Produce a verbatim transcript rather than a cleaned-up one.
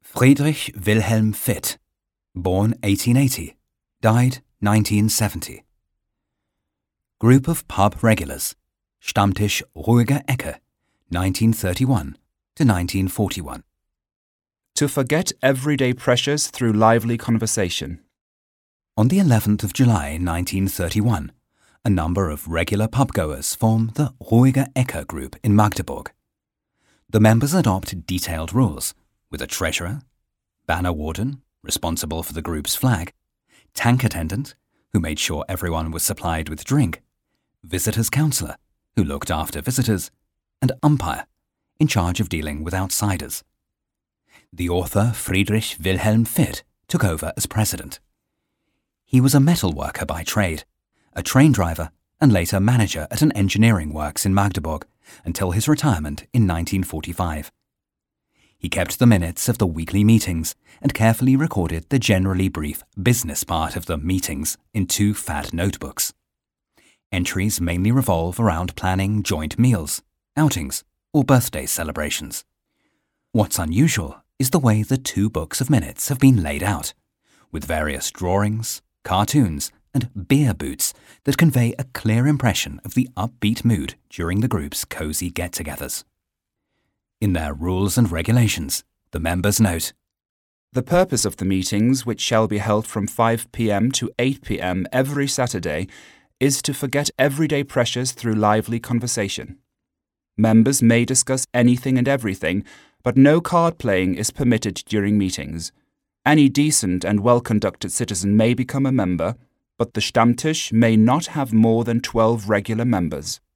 Friedrich Wilhelm Fitt, born eighteen eighty, died nineteen seventy. Group of pub regulars, Stammtisch Ruhiger Ecke, nineteen thirty-one to nineteen forty-one. To forget everyday pressures through lively conversation. On the eleventh of July nineteen thirty-one, a number of regular pubgoers form the Ruhiger Ecke group in Magdeburg. The members adopt detailed rules, with a treasurer, banner warden, responsible for the group's flag, tank attendant, who made sure everyone was supplied with drink, visitors' counsellor, who looked after visitors, and umpire, in charge of dealing with outsiders. The author Friedrich Wilhelm Fitt took over as president. He was a metal worker by trade, a train driver, and later manager at an engineering works in Magdeburg until his retirement in nineteen forty-five. He kept the minutes of the weekly meetings and carefully recorded the generally brief business part of the meetings in two fat notebooks. Entries mainly revolve around planning joint meals, outings, or birthday celebrations. What's unusual is the way the two books of minutes have been laid out, with various drawings, cartoons, and beer boots that convey a clear impression of the upbeat mood during the group's cosy get-togethers. In their rules and regulations, the members note, The purpose of the meetings, which shall be held from five p m to eight p m every Saturday, is to forget everyday pressures through lively conversation. Members may discuss anything and everything, but no card playing is permitted during meetings. Any decent and well-conducted citizen may become a member, but the Stammtisch may not have more than twelve regular members.